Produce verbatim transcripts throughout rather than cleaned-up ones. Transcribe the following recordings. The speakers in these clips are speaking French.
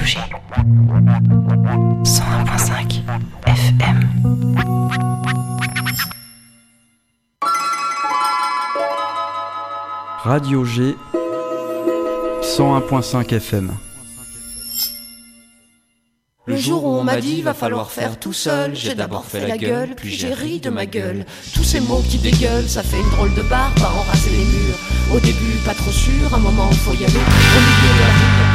G. cent un virgule cinq F M. Radio G. cent un virgule cinq F M. Le jour où on m'a dit va falloir faire tout seul, j'ai d'abord fait la gueule, puis j'ai ri de ma gueule. Tous ces mots qui dégueulent, ça fait une drôle de barbe à enraser les murs. Au début pas trop sûr, un moment faut y aller, au milieu de la rue.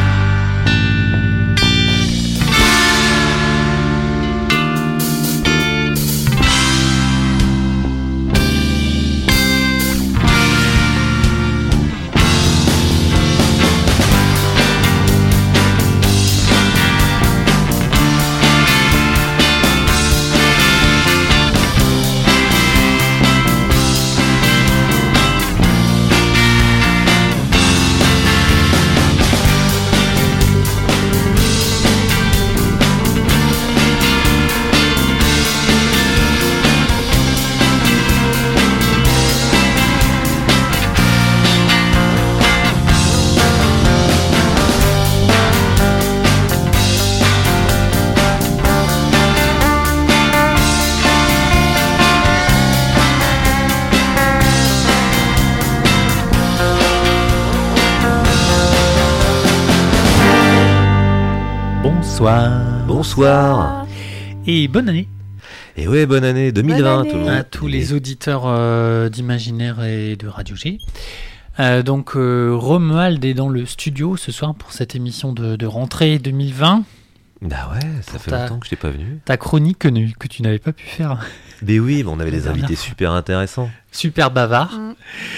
Bonsoir. Bonsoir. Et bonne année. Et ouais, bonne année deux mille vingt bonne année. tout le monde. À tous les auditeurs euh, d'Imaginaire et de Radio G. Euh, donc euh, Romuald est dans le studio ce soir pour cette émission de, de rentrée deux mille vingt. Bah ouais, ça pour fait ta, longtemps que je t'ai pas venu. Ta chronique que, que tu n'avais pas pu faire. Mais oui, bon, on avait des invités super intéressants. Super bavards. Mm.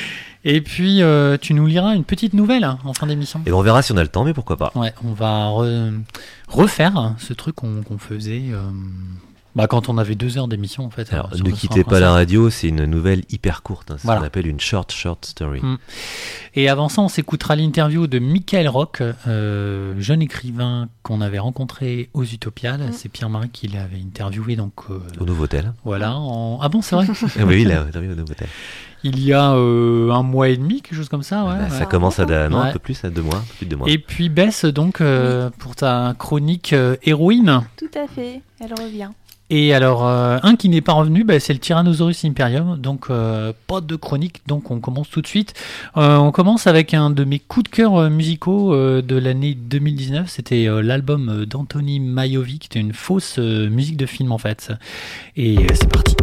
Et puis, euh, tu nous liras une petite nouvelle hein, en fin d'émission. Et ben on verra si on a le temps, mais pourquoi pas. Ouais, on va re, refaire ce truc qu'on, qu'on faisait euh, bah, quand on avait deux heures d'émission, en fait. Alors, ne quittez pas la radio, c'est une nouvelle hyper courte. Hein, c'est voilà. Ce qu'on appelle une short, short story. Mmh. Et avant ça, on s'écoutera l'interview de Michael Rock, euh, jeune écrivain qu'on avait rencontré aux Utopiales. Mmh. C'est Pierre-Marie qui l'avait interviewé. Donc, euh, au Novotel. Voilà. En... Ah bon, c'est vrai. Oui, il l'a interviewé au Novotel. Il y a euh, un mois et demi, quelque chose comme ça. Ouais, bah, ouais. Ça commence à da... non, ouais. un peu plus, à deux mois, plus de deux mois. Et puis Bess, donc, euh, oui. pour ta chronique euh, héroïne. Tout à fait, elle revient. Et alors, euh, un qui n'est pas revenu, bah, c'est le Tyrannosaurus Imperium, donc euh, pas de chronique, donc on commence tout de suite. Euh, on commence avec un de mes coups de cœur euh, musicaux euh, de l'année deux mille dix-neuf, c'était euh, l'album d'Anthony Maiovi, qui était une fausse euh, musique de film en fait. Et euh, c'est parti.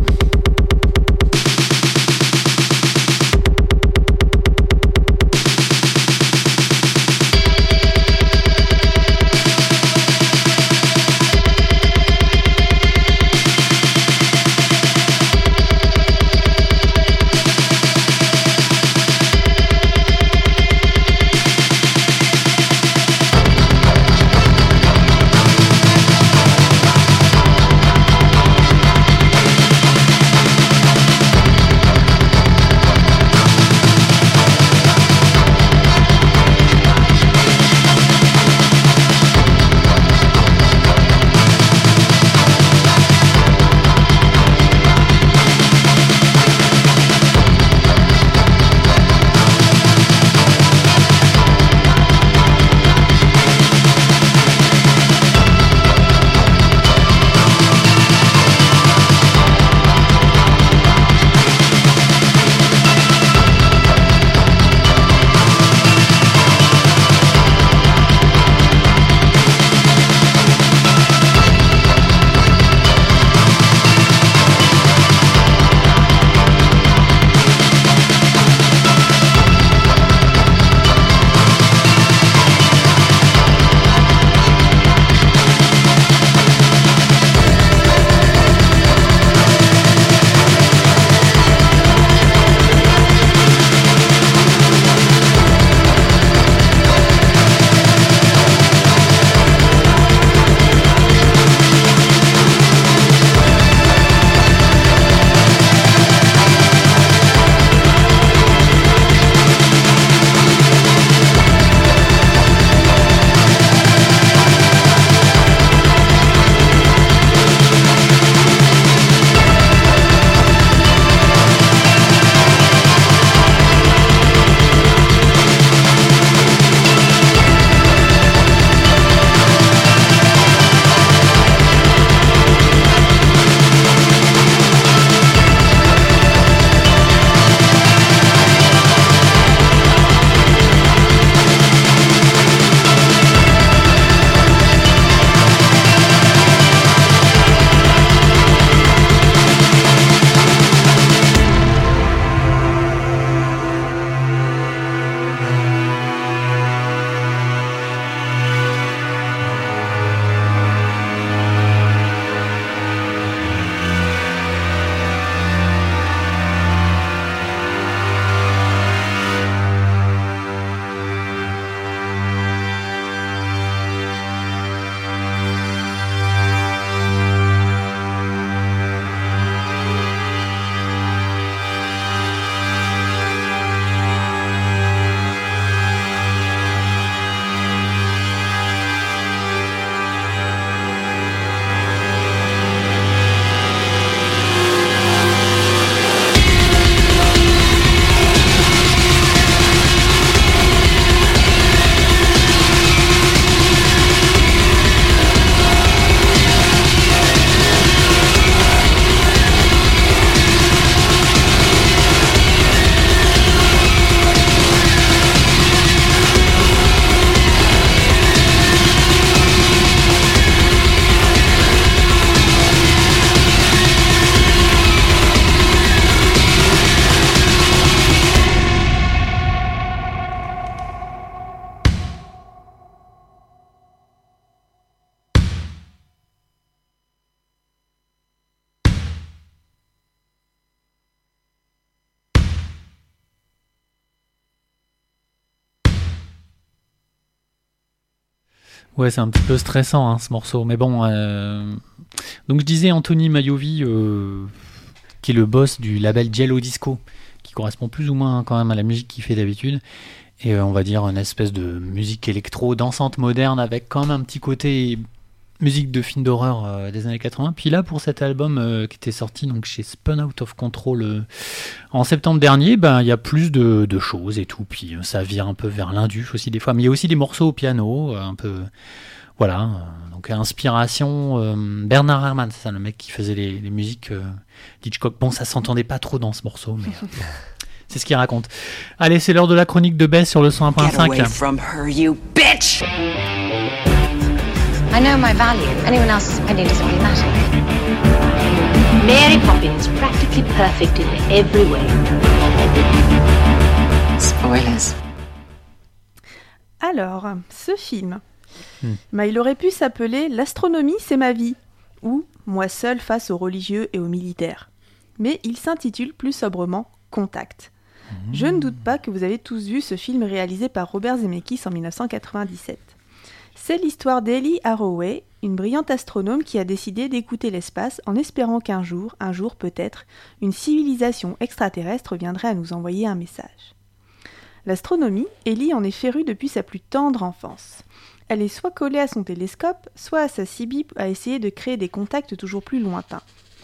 Ouais, c'est un petit peu stressant hein, ce morceau, mais bon. Euh... Donc je disais Anthony Maiovi, euh... qui est le boss du label Jello Disco, qui correspond plus ou moins quand même à la musique qu'il fait d'habitude, et euh, on va dire une espèce de musique électro dansante moderne avec quand même un petit côté musique de film d'horreur euh, des années quatre-vingts. Puis là, pour cet album euh, qui était sorti donc chez Spun Out of Control euh, en septembre dernier, ben il y a plus de, de choses et tout. Puis euh, ça vire un peu vers l'indus aussi des fois, mais il y a aussi des morceaux au piano, euh, un peu voilà. Euh, donc inspiration euh, Bernard Herrmann, c'est ça le mec qui faisait les, les musiques euh, d'Hitchcock. Bon, ça s'entendait pas trop dans ce morceau, mais euh, c'est ce qu'il raconte. Allez, c'est l'heure de la chronique de Bess sur le cent un point cinq. Get away from her, you bitch! I know my value. Anyone else's opinion doesn't really matter. Mary Poppins is practically perfect in every way. Spoilers. Alors, ce film, Hmm. bah, il aurait pu s'appeler « L'astronomie, c'est ma vie » ou « Moi seul face aux religieux et aux militaires ». Mais il s'intitule plus sobrement « Contact ». Je ne doute pas que vous avez tous vu ce film réalisé par Robert Zemeckis en dix-neuf cent quatre-vingt-dix-sept. C'est l'histoire d'Ellie Arroway, une brillante astronome qui a décidé d'écouter l'espace en espérant qu'un jour, un jour peut-être, une civilisation extraterrestre viendrait à nous envoyer un message. L'astronomie, Ellie en est férue depuis sa plus tendre enfance. Elle est soit collée à son télescope, soit à sa C B à essayer de créer des contacts toujours plus lointains.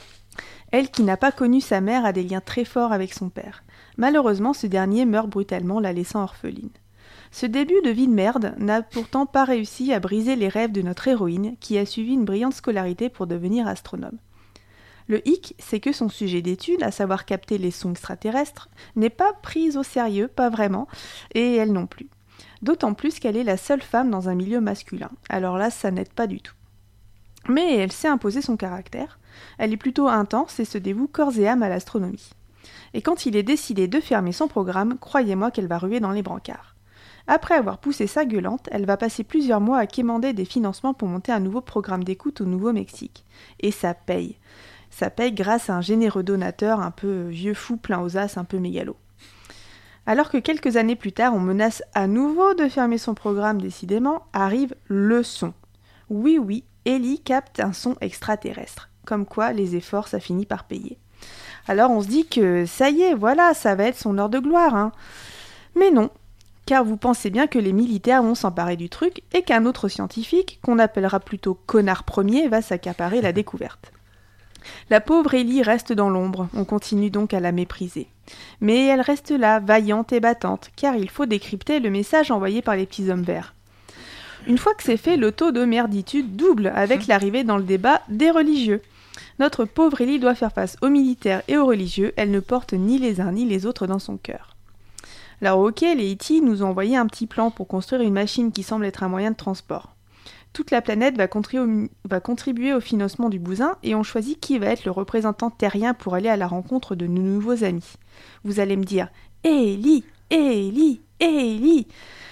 Elle qui n'a pas connu sa mère a des liens très forts avec son père. Malheureusement, ce dernier meurt brutalement, la laissant orpheline. Ce début de vie de merde n'a pourtant pas réussi à briser les rêves de notre héroïne, qui a suivi une brillante scolarité pour devenir astronome. Le hic, c'est que son sujet d'étude, à savoir capter les sons extraterrestres, n'est pas pris au sérieux, pas vraiment, et elle non plus. D'autant plus qu'elle est la seule femme dans un milieu masculin. Alors là, ça n'aide pas du tout. Mais elle sait imposer son caractère. Elle est plutôt intense et se dévoue corps et âme à l'astronomie. Et quand il est décidé de fermer son programme, croyez-moi qu'elle va ruer dans les brancards. Après avoir poussé sa gueulante, elle va passer plusieurs mois à quémander des financements pour monter un nouveau programme d'écoute au Nouveau-Mexique. Et ça paye. Ça paye grâce à un généreux donateur un peu vieux fou plein aux as, un peu mégalo. Alors que quelques années plus tard, on menace à nouveau de fermer son programme décidément, arrive le son. Oui, oui, Ellie capte un son extraterrestre. Comme quoi, les efforts, ça finit par payer. Alors on se dit que ça y est, voilà, ça va être son heure de gloire. Hein. Mais non, car vous pensez bien que les militaires vont s'emparer du truc et qu'un autre scientifique, qu'on appellera plutôt connard premier, va s'accaparer la découverte. La pauvre Ellie reste dans l'ombre, on continue donc à la mépriser. Mais elle reste là, vaillante et battante, car il faut décrypter le message envoyé par les petits hommes verts. Une fois que c'est fait, le taux de merditude double avec l'arrivée dans le débat des religieux. Notre pauvre Ellie doit faire face aux militaires et aux religieux, elle ne porte ni les uns ni les autres dans son cœur. Alors ok, les E T nous ont envoyé un petit plan pour construire une machine qui semble être un moyen de transport. Toute la planète va contribuer, va contribuer au financement du bousin et on choisit qui va être le représentant terrien pour aller à la rencontre de nos nouveaux amis. Vous allez me dire « Ellie, Ellie, Ellie !»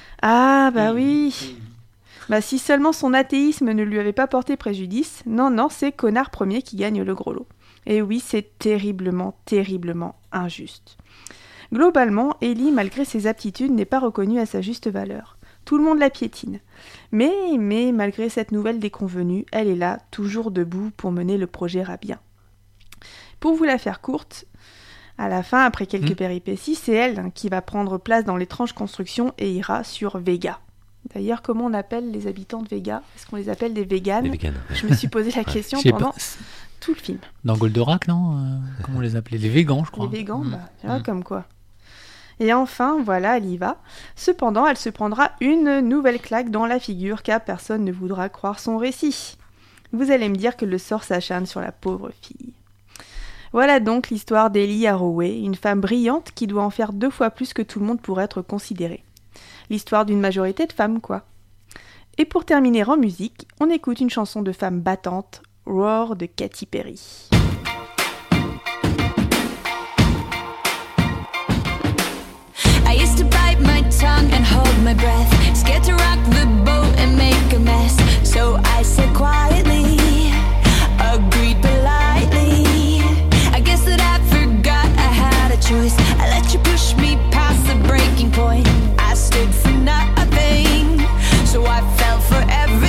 Ah bah oui. Bah si seulement son athéisme ne lui avait pas porté préjudice, non non, c'est connard premier qui gagne le gros lot. Et oui, c'est terriblement, terriblement injuste. Globalement, Ellie, malgré ses aptitudes, n'est pas reconnue à sa juste valeur. Tout le monde la piétine. Mais, mais, malgré cette nouvelle déconvenue, elle est là, toujours debout pour mener le projet à bien. Pour vous la faire courte, à la fin, après quelques mmh. péripéties, c'est elle hein, qui va prendre place dans l'étrange construction et ira sur Vega. D'ailleurs, comment on appelle les habitants de Vega ? Est-ce qu'on les appelle des véganes ? Des véganes. Je me suis posé la question ouais. pendant pas... tout le film. Dans Goldorak, non euh, Comment on les appelait ? Les végans, je crois. Les végans, mmh. bah, tu vois, mmh. comme quoi. Et enfin, voilà, elle y va. Cependant, elle se prendra une nouvelle claque dans la figure, car personne ne voudra croire son récit. Vous allez me dire que le sort s'acharne sur la pauvre fille. Voilà donc l'histoire d'Ellie Arroway, une femme brillante qui doit en faire deux fois plus que tout le monde pour être considérée. L'histoire d'une majorité de femmes, quoi. Et pour terminer en musique, on écoute une chanson de femme battante, Roar de Katy Perry. I used to bite my tongue and hold my breath, scared to rock the boat and make a mess. So I said quietly, agreed politely. I guess that I forgot I had a choice. I let you push me past the breaking point. I stood for nothing, so I fell for everything.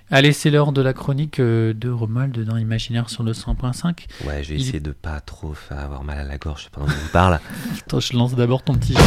Allez, c'est l'heure de la chronique euh, de Romuald dans Imaginaire sur le cent point cinq. Ouais, je vais Il- essayer de pas trop faire avoir mal à la gorge pendant que je vous parle. Attends, je lance d'abord ton petit jeu.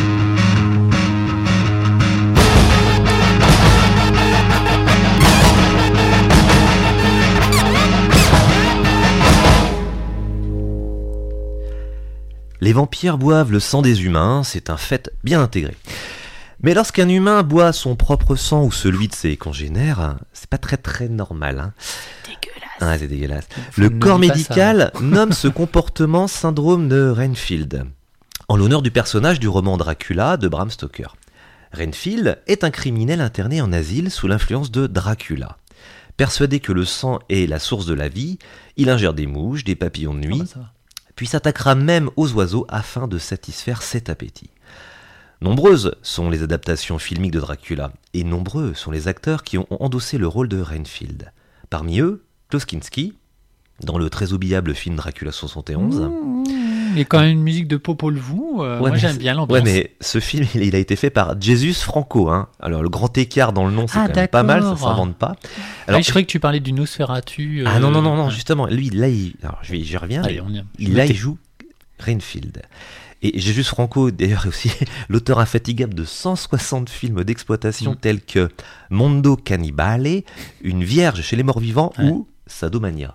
Les vampires boivent le sang des humains, c'est un fait bien intégré. Mais lorsqu'un humain boit son propre sang ou celui de ses congénères, c'est pas très très normal. Hein. Dégueulasse. Ah, c'est dégueulasse. Faut Le ne corps dis pas médical nomme ce comportement syndrome de Renfield, en l'honneur du personnage du roman Dracula de Bram Stoker. Renfield est un criminel interné en asile sous l'influence de Dracula. Persuadé que le sang est la source de la vie, il ingère des mouches, des papillons de Ah nuit, bah, ça va. puis s'attaquera même aux oiseaux afin de satisfaire cet appétit. Nombreuses sont les adaptations filmiques de Dracula, et nombreux sont les acteurs qui ont endossé le rôle de Renfield. Parmi eux, Klaus Kinski, dans le très oubliable film Dracula soixante et onze. Il y a quand même une musique de Popol Vuh. euh, Ouais, moi, mais j'aime c'est- bien l'ambiance. Ouais, mais ce film, il, il a été fait par Jesus Franco. Hein. Alors, le grand écart dans le nom, c'est Ah, quand même pas mal, ça d'accord. s'invente pas. Ah, Alors, je croyais que tu parlais du Nosferatu. euh, Ah non, non, non, non, ouais. justement, lui, là, il... Alors, je vais- j'y reviens. Allez, mais on y- je il, là, me il joue Renfield. Et Jesus Franco, d'ailleurs, est aussi l'auteur infatigable de cent soixante films d'exploitation Mm. tels que Mondo Cannibale, Une vierge chez les morts vivants Ouais. ou Sadomania.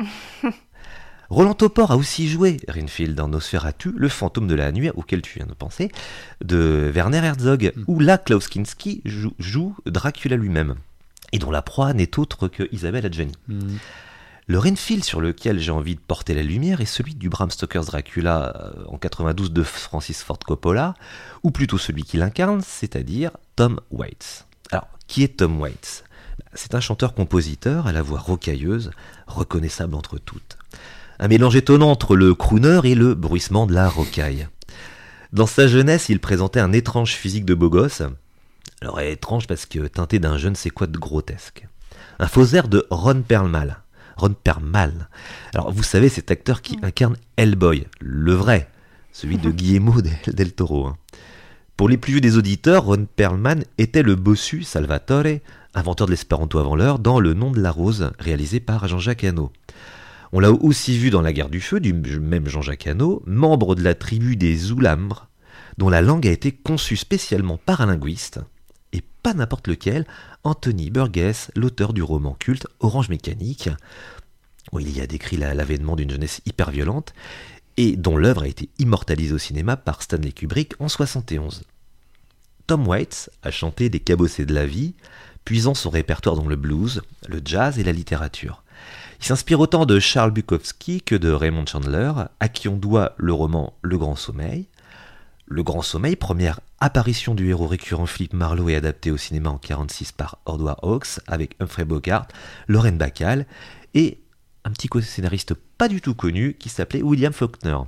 Roland Topor a aussi joué Renfield dans Nosferatu, le fantôme de la nuit auquel tu viens de penser, de Werner Herzog, Mm. où là Klaus Kinski joue, joue Dracula lui-même, et dont la proie n'est autre que Isabelle Adjani. Hmm. Le Renfield sur lequel j'ai envie de porter la lumière est celui du Bram Stoker's Dracula euh, en quatre-vingt-douze de Francis Ford Coppola, ou plutôt celui qui l'incarne, c'est-à-dire Tom Waits. Alors, qui est Tom Waits ? C'est un chanteur-compositeur à la voix rocailleuse, reconnaissable entre toutes. Un mélange étonnant entre le crooner et le bruissement de la rocaille. Dans sa jeunesse, il présentait un étrange physique de beau gosse. Alors étrange parce que teinté d'un je ne sais quoi de grotesque. Un faux air de Ron Perlman. Ron Perlman. Alors vous savez, cet acteur qui incarne Hellboy, le vrai, celui de Guillermo del, del Toro. Hein. Pour les plus vieux des auditeurs, Ron Perlman était le bossu Salvatore, inventeur de l'espéranto avant l'heure, dans Le nom de la rose, réalisé par Jean-Jacques Hano. On l'a aussi vu dans La guerre du feu, du même Jean-Jacques Hano, membre de la tribu des Oulambres, dont la langue a été conçue spécialement par un linguiste, et pas n'importe lequel, Anthony Burgess, l'auteur du roman culte Orange Mécanique, où il y a décrit la- l'avènement d'une jeunesse hyper violente, et dont l'œuvre a été immortalisée au cinéma par Stanley Kubrick en soixante et onze. Tom Waits a chanté des cabossets de la vie, puisant son répertoire dans le blues, le jazz et la littérature. Il s'inspire autant de Charles Bukowski que de Raymond Chandler, à qui on doit le roman Le Grand Sommeil. Le Grand Sommeil, première apparition du héros récurrent Philippe Marlowe et adapté au cinéma en mille neuf cent quarante-six par Howard Hawks, avec Humphrey Bogart, Lorraine Bacall et un petit co-scénariste pas du tout connu qui s'appelait William Faulkner.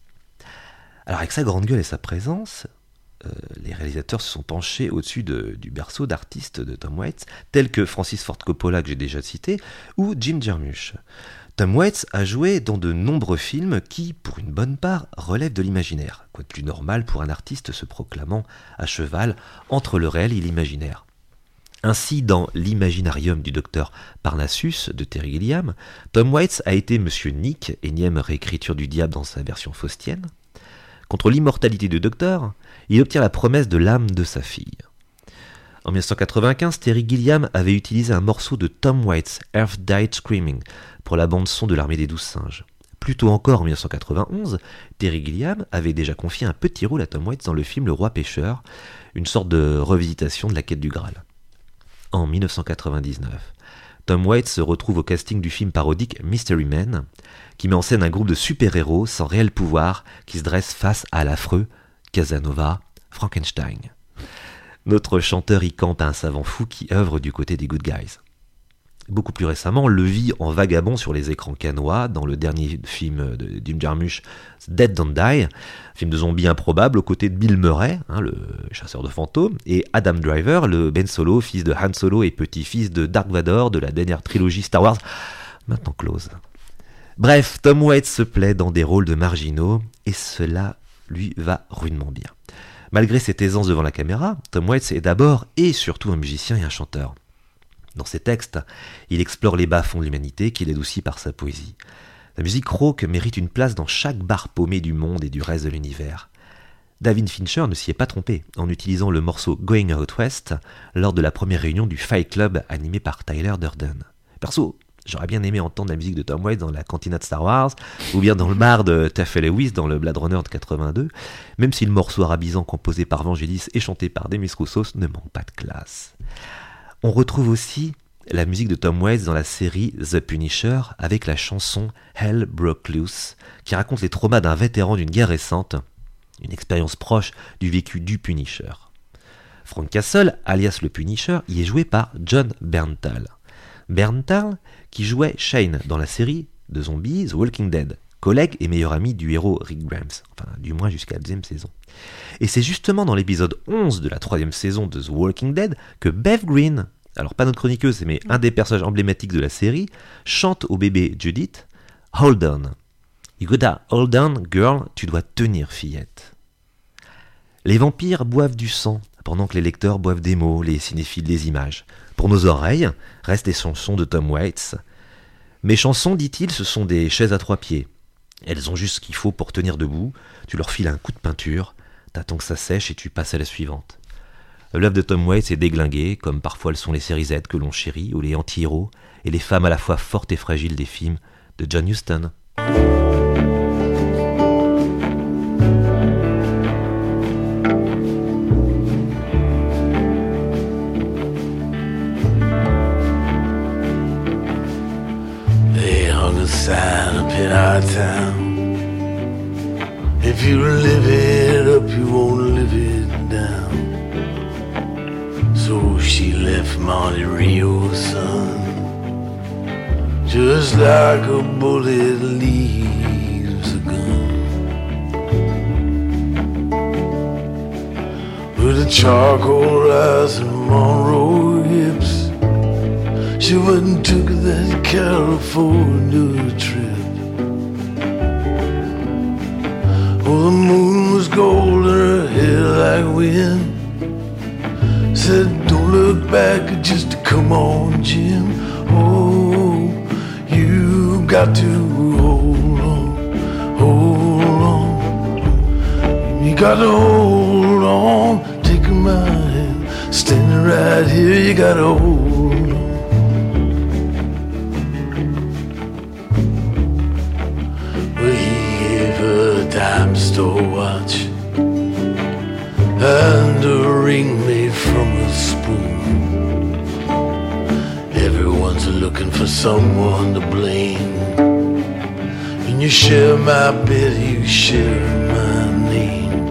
Alors avec sa grande gueule et sa présence, euh, les réalisateurs se sont penchés au-dessus de- du berceau d'artistes de Tom Waits, tels que Francis Ford Coppola que j'ai déjà cité, ou Jim Jarmusch. Tom Waits a joué dans de nombreux films qui, pour une bonne part, relèvent de l'imaginaire, quoi de plus normal pour un artiste se proclamant à cheval entre le réel et l'imaginaire. Ainsi, dans l'Imaginarium du docteur Parnassus de Terry Gilliam, Tom Waits a été Monsieur Nick, énième réécriture du diable dans sa version faustienne. Contre l'immortalité du docteur, il obtient la promesse de l'âme de sa fille. En mille neuf cent quatre-vingt-quinze, Terry Gilliam avait utilisé un morceau de Tom Waits, Earth Died Screaming, pour la bande-son de l'Armée des Douze Singes. Plus tôt encore, en mille neuf cent quatre-vingt-onze, Terry Gilliam avait déjà confié un petit rôle à Tom Waits dans le film Le Roi Pêcheur, une sorte de revisitation de la quête du Graal. En mille neuf cent quatre-vingt-dix-neuf, Tom Waits se retrouve au casting du film parodique Mystery Men, qui met en scène un groupe de super-héros sans réel pouvoir qui se dresse face à l'affreux Casanova Frankenstein. Notre chanteur y campe un savant fou qui œuvre du côté des good guys. Beaucoup plus récemment, on le vit en vagabond sur les écrans canois dans le dernier film de Jim Jarmusch, Dead Don't Die, film de zombies improbable aux côtés de Bill Murray, hein, le chasseur de fantômes, et Adam Driver, le Ben Solo, fils de Han Solo et petit-fils de Dark Vador de la dernière trilogie Star Wars, maintenant close. Bref, Tom Waits se plaît dans des rôles de marginaux, et cela lui va rudement bien. Malgré cette aisance devant la caméra, Tom Waits est d'abord et surtout un musicien et un chanteur. Dans ses textes, il explore les bas-fonds de l'humanité qu'il adoucit par sa poésie. La musique rauque mérite une place dans chaque bar paumé du monde et du reste de l'univers. David Fincher ne s'y est pas trompé en utilisant le morceau Going Out West lors de la première réunion du Fight Club animé par Tyler Durden. Perso, j'aurais bien aimé entendre la musique de Tom Waits dans la cantina de Star Wars, ou bien dans le bar de Taffer Lewis dans le Blade Runner de quatre-vingt-deux, même si le morceau arabisant composé par Vangelis et chanté par Demis Roussos ne manque pas de classe. On retrouve aussi la musique de Tom Waits dans la série The Punisher avec la chanson Hell Broke Loose, qui raconte les traumas d'un vétéran d'une guerre récente, une expérience proche du vécu du Punisher. Frank Castle, alias le Punisher, y est joué par John Bernthal. Bernthal, qui jouait Shane dans la série de zombies The Walking Dead, collègue et meilleur ami du héros Rick Grimes, enfin du moins jusqu'à la deuxième saison. Et c'est justement dans l'épisode onze de la troisième saison de The Walking Dead que Bev Green, alors pas notre chroniqueuse, mais un des personnages emblématiques de la série, chante au bébé Judith « Hold on ». You gotta hold on, girl, tu dois tenir, fillette. Les vampires boivent du sang, pendant que les lecteurs boivent des mots, les cinéphiles des images. Pour nos oreilles, restent les chansons de Tom Waits. Mes chansons, dit-il, ce sont des chaises à trois pieds. Elles ont juste ce qu'il faut pour tenir debout, tu leur files un coup de peinture, t'attends que ça sèche et tu passes à la suivante. L'œuvre de Tom Waits est déglinguée, comme parfois le sont les séries Z que l'on chérit, ou les anti-héros, et les femmes à la fois fortes et fragiles des films de John Huston. Sign up in our town. If you live it up, you won't live it down. So she left Monte Rio's son, just like a bullet leaves a gun. With a charcoal eyes and Monroe hips, she went and took that California trip. Oh, the moon was gold and her hair like wind. Said, don't look back, just come on, Jim. Oh, you got to hold on, hold on. You got to hold on, take my hand, standing right here, you got to hold on. Dime store watch and a ring made from a spoon. Everyone's looking for someone to blame. When you share my bed, you share my name.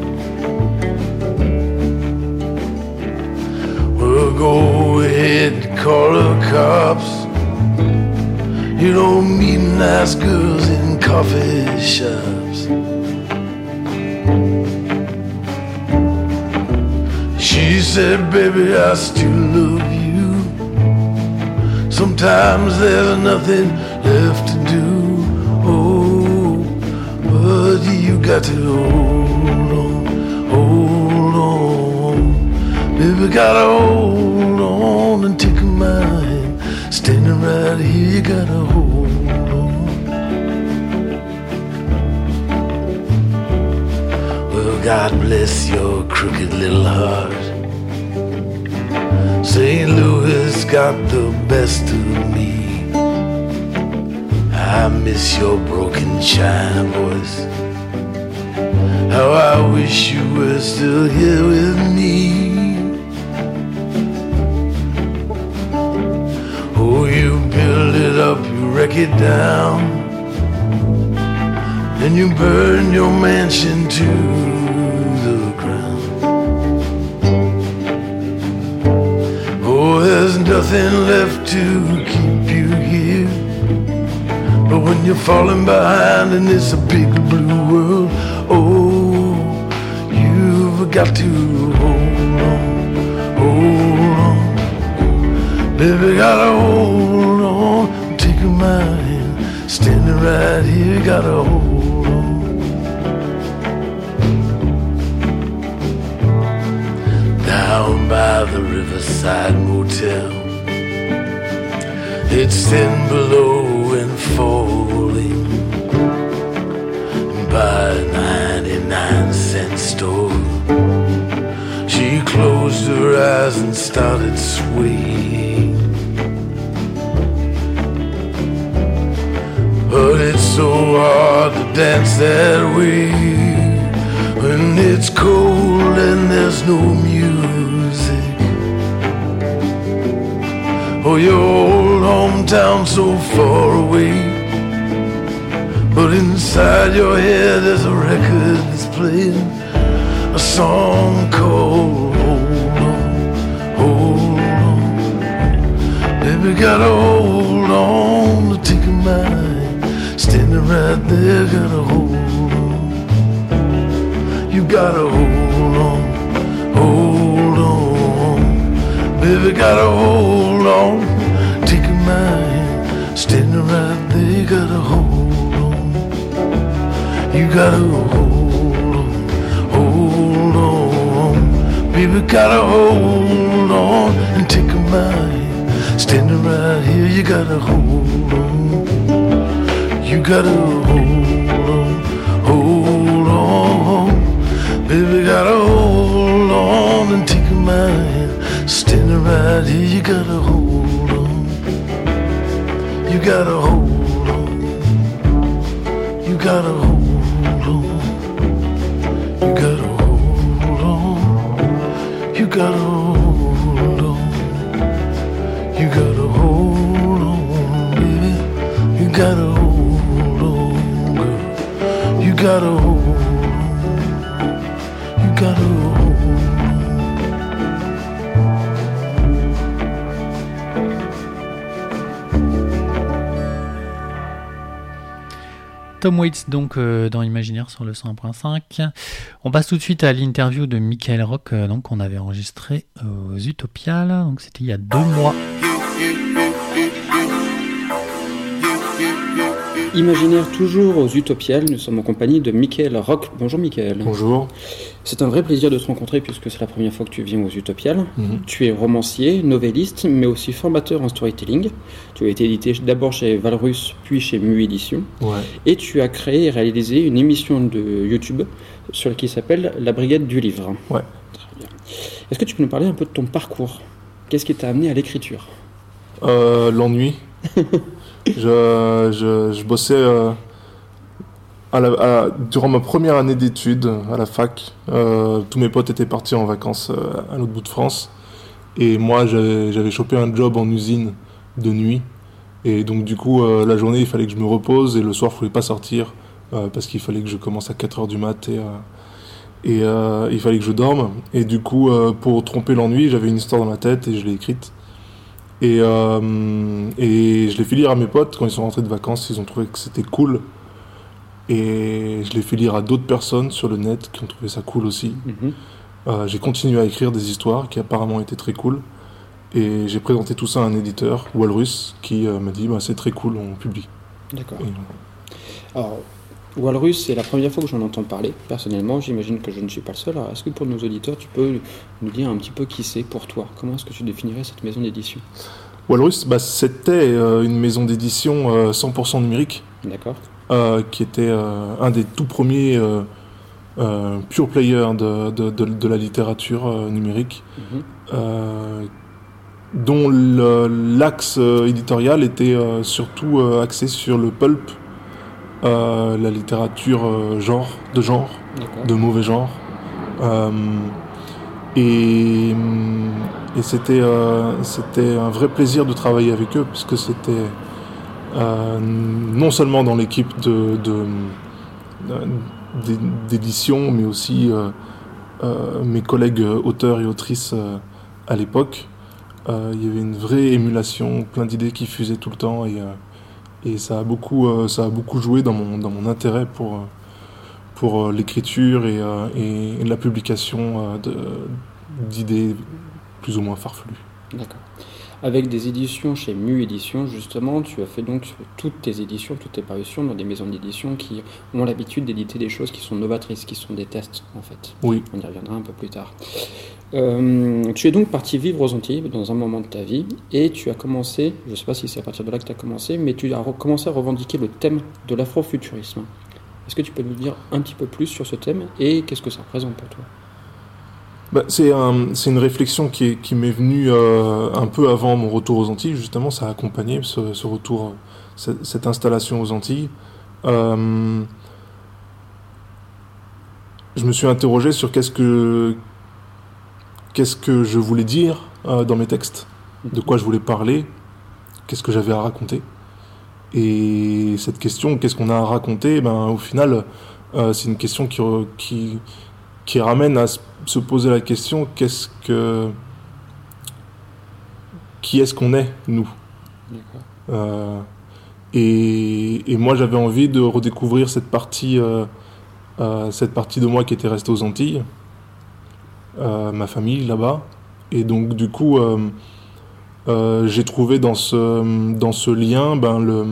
Well, go ahead, call the cops. You don't meet nice girls in coffee shops. She said, baby, I still love you. Sometimes there's nothing left to do. Oh, but you got to hold on, hold on. Baby, gotta hold on and take my hand. Standing right here, you gotta hold on. Well, God bless your crooked little heart. Saint Louis got the best of me. I miss your broken China voice. How I wish you were still here with me. Oh, you build it up, you wreck it down, then you burn your mansion to the ground. Oh, there's nothing left to keep you here. But when you're falling behind in this big blue world, oh, you've got to hold on, hold on. Baby, gotta hold on, take my hand, standing right here, gotta hold on. Down by the Riverside Motel, It's thin below and falling by a ninety-nine cent store. She closed her eyes and started swaying. But it's so hard to dance that way when it's cold and there's no music. Oh, your old hometown so far away, but inside your head there's a record that's playing a song called Hold On, Hold On. Baby, gotta hold on to take a mind. Standing right there, gotta hold on. You gotta hold on, hold on. Baby, gotta hold on, take a mind. Standing right there, gotta hold on. You gotta hold on, hold on. Baby, gotta hold on and take a mind. Standing right here, you gotta hold on. You gotta hold on, hold on. Baby, gotta hold on and take a mind. Standing right here, you gotta hold on. You gotta hold on. You gotta hold on. You gotta hold on. You gotta hold on. You gotta hold on, baby. You gotta hold on. You gotta hold on. You gotta hold on. Tom Waits donc euh, dans Imaginaire sur le cent un point cinq. On passe tout de suite à l'interview de Michael Rock euh, donc qu'on avait enregistré aux Utopia là, donc c'était il y a deux mois. Imaginaire toujours aux Utopiales, nous sommes en compagnie de Michael Rock. Bonjour Michael. Bonjour. C'est un vrai plaisir de te rencontrer puisque c'est la première fois que tu viens aux Utopiales. Mm-hmm. Tu es romancier, novelliste, mais aussi formateur en storytelling. Tu as été édité d'abord chez Valrus, puis chez Mu Édition. Ouais. Et tu as créé et réalisé une émission de YouTube sur qui s'appelle La Brigade du Livre. Ouais. Très bien. Est-ce que tu peux nous parler un peu de ton parcours ? Qu'est-ce qui t'a amené à l'écriture ? euh, L'ennui. Je, je, je bossais euh, à la, à, durant ma première année d'études à la fac. Euh, tous mes potes étaient partis en vacances euh, à l'autre bout de France. Et moi, j'avais, j'avais chopé un job en usine de nuit. Et donc, du coup, euh, la journée, il fallait que je me repose. Et le soir, je ne pouvais pas sortir euh, parce qu'il fallait que je commence à quatre heures du mat. Et, euh, et euh, il fallait que je dorme. Et du coup, euh, pour tromper l'ennui, j'avais une histoire dans ma tête et je l'ai écrite. Et, euh, et je l'ai fait lire à mes potes quand ils sont rentrés de vacances, ils ont trouvé que c'était cool. Et je l'ai fait lire à d'autres personnes sur le net qui ont trouvé ça cool aussi. Mm-hmm. Euh, j'ai continué à écrire des histoires qui apparemment étaient très cool. Et j'ai présenté tout ça à un éditeur, Walrus, qui euh, m'a dit bah, c'est très cool, on publie. D'accord. Et, Alors, Walrus, c'est la première fois que j'en entends parler. Personnellement, j'imagine que je ne suis pas le seul. Alors, est-ce que pour nos auditeurs, tu peux nous dire un petit peu qui c'est pour toi ? Comment est-ce que tu définirais cette maison d'édition ? Walrus, bah, c'était euh, une maison d'édition euh, cent pour cent numérique. D'accord. Euh, qui était euh, un des tout premiers euh, euh, pure players de, de, de, de la littérature euh, numérique, Mm-hmm. euh, dont le, l'axe euh, éditorial était euh, surtout euh, axé sur le pulp, euh, la littérature euh, genre, de genre, D'accord. de mauvais genre. Euh, et, et c'était, euh, c'était un vrai plaisir de travailler avec eux, puisque c'était euh, non seulement dans l'équipe de, de, de, d'édition, mais aussi euh, euh, mes collègues auteurs et autrices euh, à l'époque. Euh, il y avait une vraie émulation, plein d'idées qui fusaient tout le temps, et, euh, et ça a beaucoup, euh, ça a beaucoup joué dans mon, dans mon intérêt pour, pour euh, l'écriture et, euh, et, et la publication euh, de, d'idées plus ou moins farfelues. D'accord. avec des éditions chez Mu Éditions, justement. Tu as fait donc toutes tes éditions, toutes tes parutions dans des maisons d'édition qui ont l'habitude d'éditer des choses qui sont novatrices, qui sont des tests, en fait. Oui. On y reviendra un peu plus tard. Euh, tu es donc parti vivre aux Antilles dans un moment de ta vie et tu as commencé, je ne sais pas si c'est à partir de là que tu as commencé, mais tu as re- commencé à revendiquer le thème de l'afrofuturisme. Est-ce que tu peux nous dire un petit peu plus sur ce thème et qu'est-ce que ça représente pour toi ? Bah, c'est, un, c'est une réflexion qui, est, qui m'est venue euh, un peu avant mon retour aux Antilles, justement, ça a accompagné ce, ce retour, cette, cette installation aux Antilles. Euh, je me suis interrogé sur qu'est-ce que, qu'est-ce que je voulais dire euh, dans mes textes, de quoi je voulais parler, qu'est-ce que j'avais à raconter. Et cette question, qu'est-ce qu'on a à raconter, ben, au final, euh, c'est une question qui, qui, qui ramène à se poser la question, qu'est-ce que... qui est-ce qu'on est, nous ? euh, et, et moi, j'avais envie de redécouvrir cette partie, euh, euh, cette partie de moi qui était restée aux Antilles, euh, ma famille là-bas. Et donc, du coup... Euh, Euh, j'ai trouvé dans ce, dans ce lien ben, le,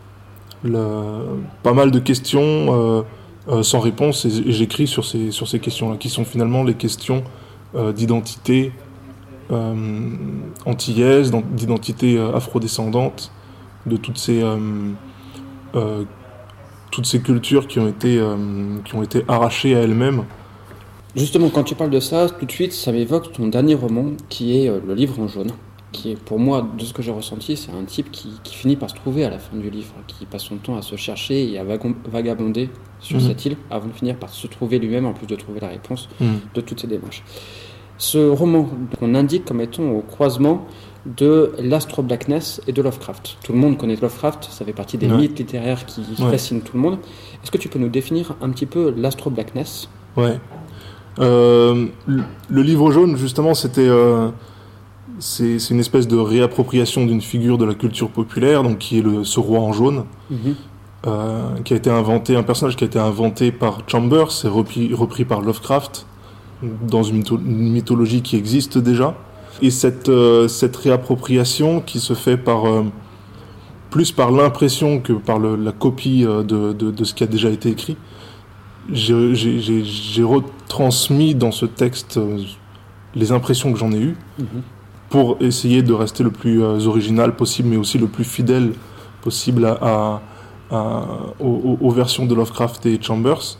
le, pas mal de questions euh, euh, sans réponse et, et j'écris sur ces, sur ces questions-là qui sont finalement les questions euh, d'identité euh, antillaise, d'identité euh, afrodescendante, de toutes ces, euh, euh, toutes ces cultures qui ont été, euh, qui ont été arrachées à elles-mêmes. Justement, quand tu parles de ça, tout de suite, ça m'évoque ton dernier roman qui est euh, Le Livre en jaune. Qui est, pour moi, de ce que j'ai ressenti, c'est un type qui, qui finit par se trouver à la fin du livre, qui passe son temps à se chercher et à vagon, vagabonder sur mmh. cette île, avant de finir par se trouver lui-même, en plus de trouver la réponse mmh. de toutes ces démarches. Ce roman qu'on indique comme étant au croisement de l'astro-blackness et de Lovecraft. Tout le monde connaît Lovecraft, ça fait partie des ouais. mythes littéraires qui ouais. fascinent tout le monde. Est-ce que tu peux nous définir un petit peu l'astro-blackness ? Ouais. Euh, le livre jaune, justement, c'était... Euh... C'est, c'est une espèce de réappropriation d'une figure de la culture populaire, donc qui est le, ce roi en jaune, mmh. euh, qui a été inventé, un personnage qui a été inventé par Chambers, c'est repris, repris par Lovecraft, dans une, mytho- une mythologie qui existe déjà. Et cette, euh, cette réappropriation qui se fait par, euh, plus par l'impression que par le, la copie euh, de, de, de ce qui a déjà été écrit, j'ai, j'ai, j'ai, j'ai retransmis dans ce texte euh, les impressions que j'en ai eues. Mmh. Pour essayer de rester le plus euh, original possible, mais aussi le plus fidèle possible à, à, à, aux, aux versions de Lovecraft et Chambers.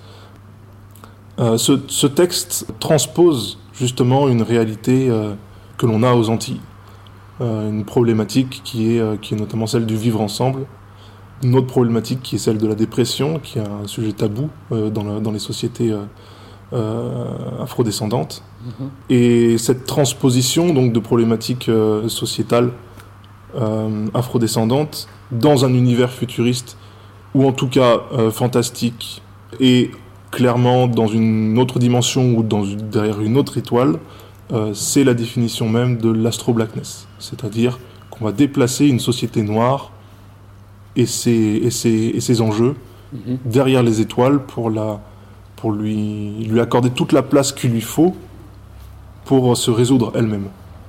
Euh, ce, ce texte transpose justement une réalité euh, que l'on a aux Antilles, euh, une problématique qui est, euh, qui est notamment celle du vivre ensemble, une autre problématique qui est celle de la dépression, qui est un sujet tabou euh, dans, le, dans les sociétés euh, euh, afrodescendantes. Mmh. Et cette transposition donc de problématiques euh, sociétales euh, afrodescendantes dans un univers futuriste ou en tout cas euh, fantastique et clairement dans une autre dimension ou dans une, derrière une autre étoile, euh, c'est la définition même de l'astro-blackness, c'est-à-dire qu'on va déplacer une société noire et ses, et ses, et ses enjeux mmh. derrière les étoiles pour, la, pour lui, lui accorder toute la place qu'il lui faut pour se résoudre elle-même.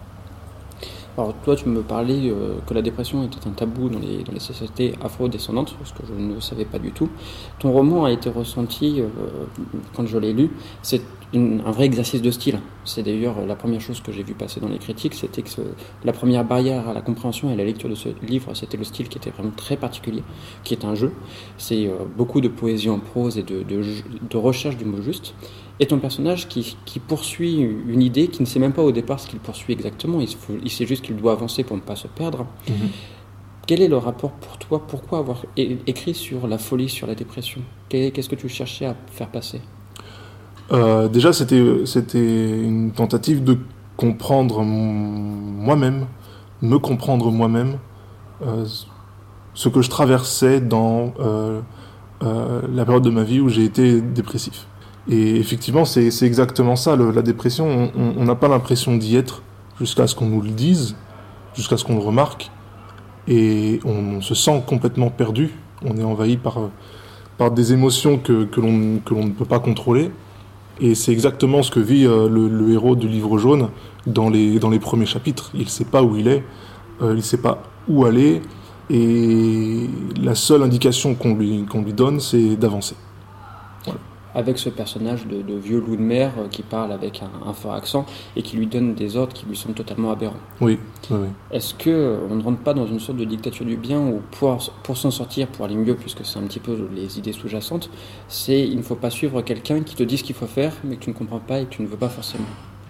Alors toi, tu me parlais euh, que la dépression était un tabou dans les, dans les sociétés afro-descendantes, ce que je ne savais pas du tout. Ton roman a été ressenti, euh, quand je l'ai lu, c'est une, un vrai exercice de style. C'est d'ailleurs la première chose que j'ai vu passer dans les critiques, c'était que ce, la première barrière à la compréhension et à la lecture de ce livre, c'était le style qui était vraiment très particulier, qui est un jeu. C'est euh, beaucoup de poésie en prose et de, de, de recherche du mot juste. Et ton personnage qui, qui poursuit une idée, qui ne sait même pas au départ ce qu'il poursuit exactement, il, faut, il sait juste qu'il doit avancer pour ne pas se perdre. Mmh. Quel est le rapport pour toi ? Pourquoi avoir é- écrit sur la folie, sur la dépression ? Qu'est-ce que tu cherchais à faire passer ? euh, Déjà, c'était, c'était une tentative de comprendre moi-même, me comprendre moi-même, euh, ce que je traversais dans euh, euh, la période de ma vie où j'ai été dépressif. Et effectivement, c'est, c'est exactement ça, le, la dépression. On n'a pas l'impression d'y être jusqu'à ce qu'on nous le dise, jusqu'à ce qu'on le remarque. Et on, on se sent complètement perdu. On est envahi par, par des émotions que, que, l'on, que l'on ne peut pas contrôler. Et c'est exactement ce que vit euh, le, le héros du livre jaune dans les, dans les premiers chapitres. Il ne sait pas où il est. euh, il ne sait pas où aller, et la seule indication qu'on lui, qu'on lui donne, c'est d'avancer. Voilà. Avec ce personnage de, de vieux loup de mer euh, qui parle avec un, un fort accent et qui lui donne des ordres qui lui semblent totalement aberrants. Oui, oui, oui. Est-ce qu'on euh, ne rentre pas dans une sorte de dictature du bien où pour, pour s'en sortir, pour aller mieux, puisque c'est un petit peu les idées sous-jacentes, c'est il ne faut pas suivre quelqu'un qui te dit ce qu'il faut faire, mais que tu ne comprends pas et que tu ne veux pas forcément?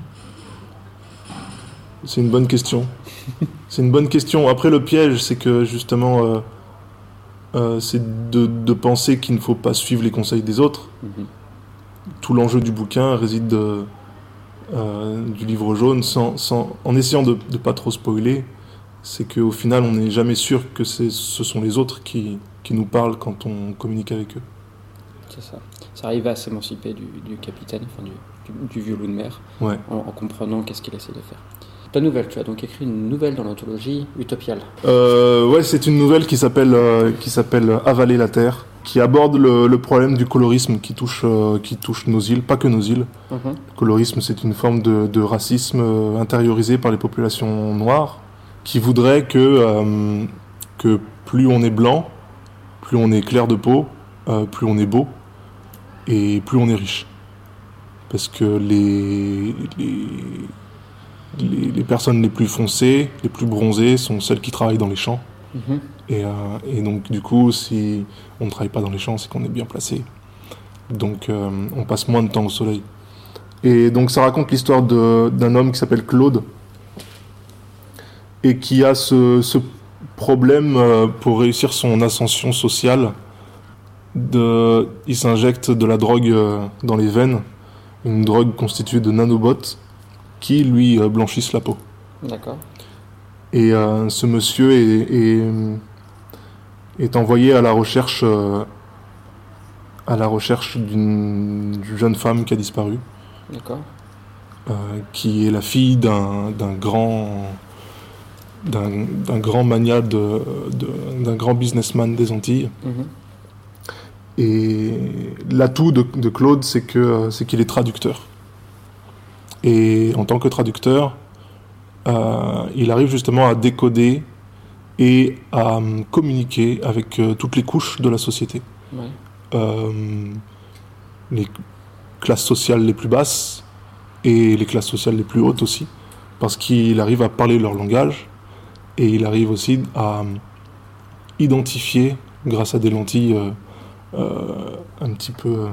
C'est une bonne question. C'est une bonne question. Après, le piège, c'est que justement, euh, euh, c'est de, de penser qu'il ne faut pas suivre les conseils des autres. Mm-hmm. Tout l'enjeu du bouquin réside de, euh, du livre jaune, sans, sans, en essayant de ne pas trop spoiler, c'est qu'au final, on n'est jamais sûr que c'est, ce sont les autres qui, qui nous parlent quand on communique avec eux. C'est ça. Ça arrive à s'émanciper du, du capitaine, enfin du, du, du vieux loup de mer, ouais. en, en comprenant qu'est-ce qu'il essaie de faire. Ta nouvelle, tu as donc écrit une nouvelle dans l'anthologie Utopial. Euh, ouais, c'est une nouvelle qui s'appelle euh, qui s'appelle Avaler la Terre, qui aborde le, le problème du colorisme qui touche euh, qui touche nos îles, pas que nos îles. Mm-hmm. Le colorisme, c'est une forme de, de racisme euh, intériorisé par les populations noires, qui voudrait que euh, que plus on est blanc, plus on est clair de peau, euh, plus on est beau et plus on est riche, parce que les les Les, les personnes les plus foncées, les plus bronzées sont celles qui travaillent dans les champs. Mmh. Et, euh, et donc, du coup, si on ne travaille pas dans les champs, c'est qu'on est bien placé. Donc, euh, on passe moins de temps au soleil. Et donc, ça raconte l'histoire de, d'un homme qui s'appelle Claude et qui a ce, ce problème euh, pour réussir son ascension sociale. De, il s'injecte de la drogue euh, dans les veines, une drogue constituée de nanobots qui lui euh, blanchissent la peau. D'accord. Et euh, ce monsieur est, est, est envoyé à la recherche, euh, à la recherche d'une jeune femme qui a disparu. D'accord. Euh, qui est la fille d'un, d'un grand, d'un, d'un grand magnat, de, de, d'un grand businessman des Antilles. Mm-hmm. Et l'atout de, de Claude, c'est que, c'est qu'il est traducteur. Et en tant que traducteur, euh, il arrive justement à décoder et à euh, communiquer avec euh, toutes les couches de la société. Ouais. Euh, les classes sociales les plus basses et les classes sociales les plus hautes aussi, parce qu'il arrive à parler leur langage et il arrive aussi à euh, identifier, grâce à des lentilles euh, euh, un petit peu euh,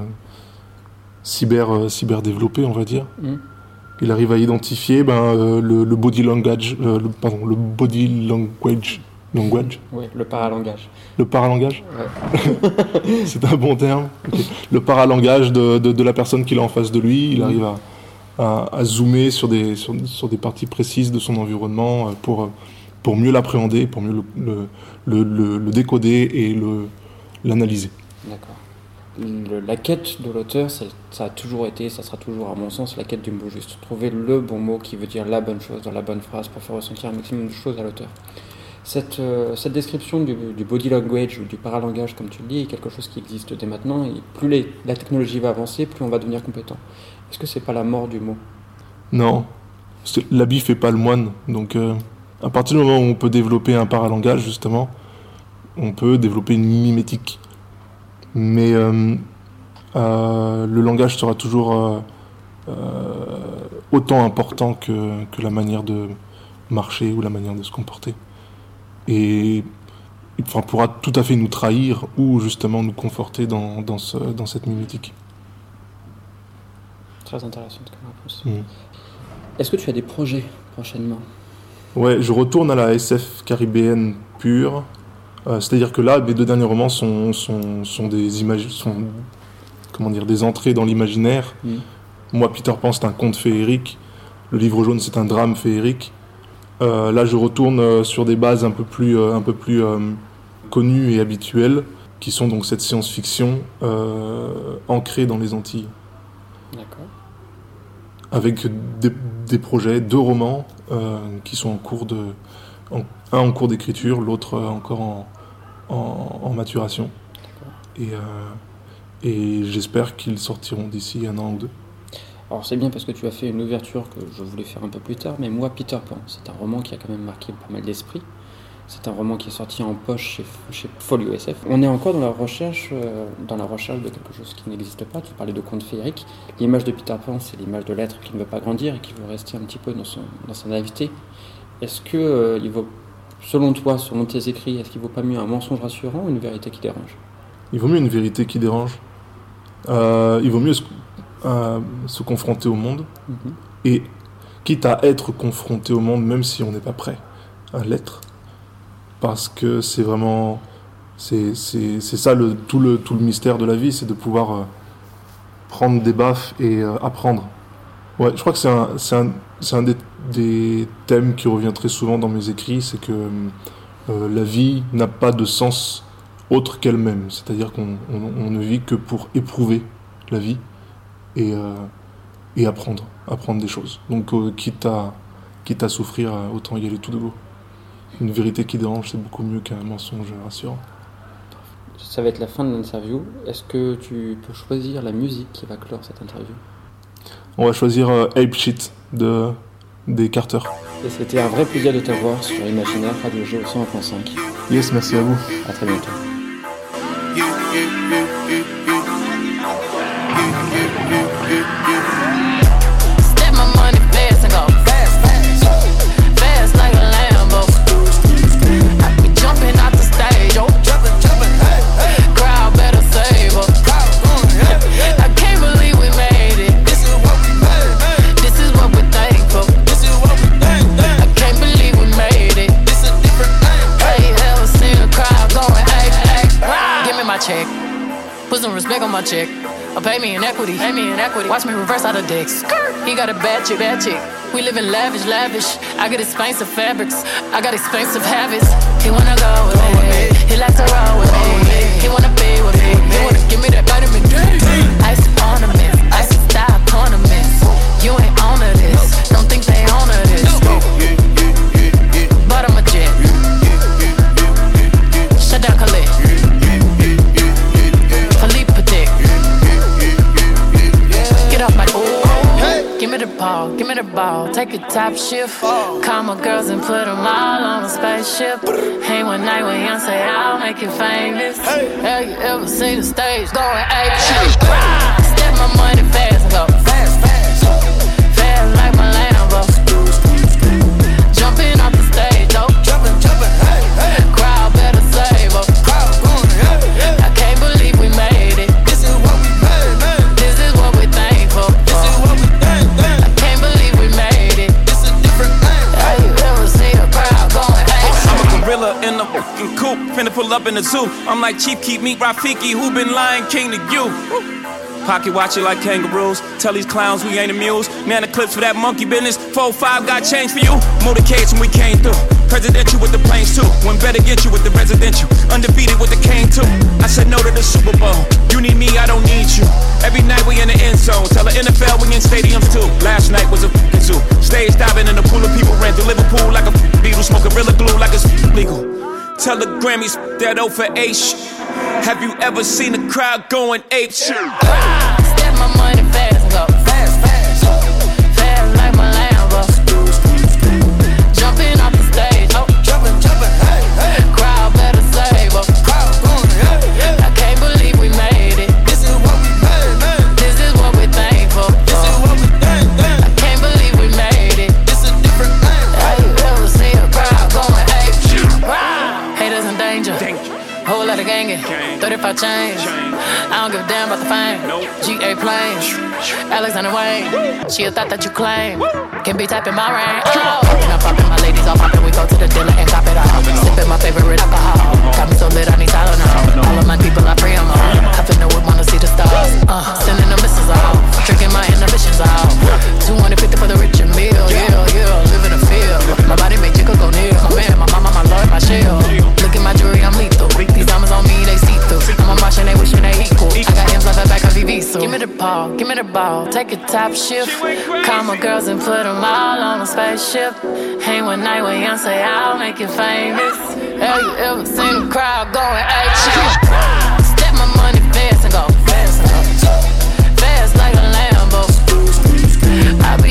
cyber, euh, cyber développées, on va dire. Mm. Il arrive à identifier ben, euh, le, le body language, euh, le, pardon, le body language, language. Oui, le paralangage. Le paralangage. Ouais. C'est un bon terme. Okay. Le paralangage de, de, de la personne qu'il a en face de lui. Il mmh. arrive à, à, à zoomer sur des, sur, sur des parties précises de son environnement pour, pour mieux l'appréhender, pour mieux le, le, le, le, le décoder et le, l'analyser. D'accord. Le, la quête de l'auteur, ça, ça a toujours été, ça sera toujours à mon sens la quête du mot juste. Trouver le bon mot qui veut dire la bonne chose dans la bonne phrase pour faire ressentir un maximum de choses à l'auteur. Cette, euh, cette description du, du body language ou du paralangage, comme tu le dis, est quelque chose qui existe dès maintenant. Et plus les, la technologie va avancer, plus on va devenir compétent. Est-ce que c'est pas la mort du mot ? Non, l'habit fait pas le moine. Donc, euh, à partir du moment où on peut développer un paralangage, justement, on peut développer une mimétique. Mais euh, euh, le langage sera toujours euh, euh, autant important que, que la manière de marcher ou la manière de se comporter. Et il enfin, pourra tout à fait nous trahir ou justement nous conforter dans, dans, ce, dans cette mimétique. Très intéressante comme réponse. Mmh. Est-ce que tu as des projets prochainement ? Ouais, je retourne à la S F caribéenne pure. Euh, c'est-à-dire que là, mes deux derniers romans sont, sont, sont, des, imag- sont comment dire, des entrées dans l'imaginaire. Mmh. Moi, Peter Pan, c'est un conte féerique. Le livre jaune, c'est un drame féerique. Euh, là, je retourne sur des bases un peu plus, euh, un peu plus euh, connues et habituelles, qui sont donc cette science-fiction euh, ancrée dans les Antilles. D'accord. Avec des, des projets, deux romans euh, qui sont en cours de... En, un en cours d'écriture, l'autre encore en, en, en maturation. Et, euh, et j'espère qu'ils sortiront d'ici un an ou deux. Alors c'est bien parce que tu as fait une ouverture que je voulais faire un peu plus tard, mais moi Peter Pan, c'est un roman qui a quand même marqué pas mal d'esprit. C'est un roman qui est sorti en poche chez, chez Folio S F. On est encore dans la recherche, euh, dans la recherche de quelque chose qui n'existe pas. Tu parlais de conte féerique. L'image de Peter Pan, c'est l'image de l'être qui ne veut pas grandir et qui veut rester un petit peu dans, son, dans sa naïveté. Est-ce que euh, il vaut, selon toi, selon tes écrits, est-ce qu'il vaut pas mieux un mensonge rassurant ou une vérité qui dérange ? Il vaut mieux une vérité qui dérange. Euh, il vaut mieux se, euh, se confronter au monde mm-hmm. et quitte à être confronté au monde, même si on n'est pas prêt à l'être. Parce que c'est vraiment, c'est, c'est, c'est ça le, tout, le, tout le mystère de la vie, c'est de pouvoir euh, prendre des baffes et euh, apprendre. Ouais, je crois que c'est un, c'est un, c'est un des, des thèmes qui revient très souvent dans mes écrits, c'est que euh, la vie n'a pas de sens autre qu'elle-même. C'est-à-dire qu'on on, on ne vit que pour éprouver la vie et, euh, et apprendre, apprendre des choses. Donc euh, quitte à, quitte à souffrir, autant y aller tout de go. Une vérité qui dérange, c'est beaucoup mieux qu'un mensonge rassurant. Ça va être la fin de l'interview. Est-ce que tu peux choisir la musique qui va clore cette interview ? On va choisir euh, Ape Shit de, des Carter. Et c'était un vrai plaisir de t'avoir sur Imaginaire Radio G cent un point cinq. Yes, merci à vous. À très bientôt. Step my money fast and go fast, fast, fast like a Lambo. I be jumping out the stage, oh, jumping, jumping, hey, hey. Crowd better save us. I can't believe we made it. This is what we made. This is what we're thankful. This is what we thankful. I can't believe we made it. This is a different thing. Hey, ever seen a crowd going, hey, hey, hey. Give me my check. Put some respect on my check. Or pay me in equity, pay me in equity. Watch me reverse out of dicks. He got a bad chick, bad chick. We live in lavish, lavish. I got expensive fabrics, I got expensive habits. He wanna go with me, he likes to roll with me. He wanna be with me, he wanna give me that vitamin D. Ice ornaments, ice style ornaments. You ain't on to this, don't think they on to this. But I'm a jet. Shut down, Khalid. Philippe Petit. Get off my ooh. Give me the ball, give me the ball. Take a top shift. Call my girls and put them all on a spaceship. Hang one night with Beyonce, I'll make you famous. Have you ever seen the stage going ape shit? Step my money fast and go fast, fast, fast like my Lambo. Jumping off the stage, oh, jumping, jumping, hey, hey. Crowd better save us. Crowd going, hey, hey. I can't believe we made it. This is what we made, man. This is what we thankful. This is what we thank, thank. I can't believe we made it. This is a different thing. Have you ever seen a crowd going, hey? I'm a gorilla in the fucking coop, finna pull up in the zoo. I'm like Chief Keep Meat Rafiki, who been Lion King to you? Pocket watch it like kangaroos. Tell these clowns we ain't amused. Man, the clips for that monkey business. four five got change for you. Motorcades when we came through. Presidential with the planes too. When better get you with the residential. Undefeated with the cane too. I said no to the Super Bowl. You need me, I don't need you. Every night we in the end zone. Tell the N F L we in stadiums too. Last night was a f***ing zoo. Stage diving in a pool of people. Ran through Liverpool like a f***ing Beatle. Smoke Gorilla Glue like it's legal. Tell the Grammys that O for A sh. Have you ever seen a crowd going ape shit? Step my money fast and go fast, fast, fast like my Lambo. Jumping off the stage, oh, jumping, jumping, hey, hey. Crowd better save us. Crowd going, hey, hey. I can't believe we made it. This is what we made, man. This is what we thankful. This is what we thank, thank. I can't believe we made it. This is a different thing. Have you ever seen a crowd going ape shit? Haters in danger. danger. Whole lot of gangin', thirty-five chains. I don't give a damn about the fame. G A planes, Alexander Wayne. She a thought that you claim. Can be typing my range. Oh, poppin', I'm poppin', my ladies all poppin'. We go to the dealer and cop it all. Sippin' my favorite alcohol. Got me so lit, I need Tylenol. All of my people, I pray them all. I finna would wanna see the stars. Uh, sending the missiles off, drinking my inhibitions off. two hundred fifty for the rich and meal. Yeah, yeah, live in the field. My body make Jigga go near. My man, my mama, my lord, my shield. Look at my jewelry, I'm lethal. These diamonds on me, they see through. I'm a Martian, they wishing they equal. I got M's like the back of V V, so give me the ball, give me the ball. Take a top shift. Call my girls and put them all on a spaceship. Hang one night with Beyonce, I'll make you famous. Have you ever seen a crowd going ape shit? Step my money fast and go fast, fast like a Lambo.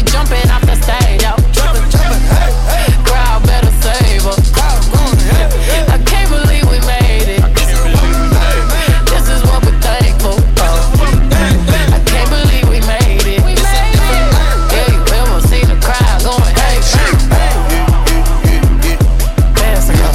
jumping off the stage, yo. Jumping, jumping, hey, hey. Crowd better save her. Crowd going, hey, hey. I can't believe we made it. I can't believe we made it. This is what we're thankful for. I can't believe we made it. We made it. Yeah, you ever see the crowd going, hey, hey, hey. Dance it up.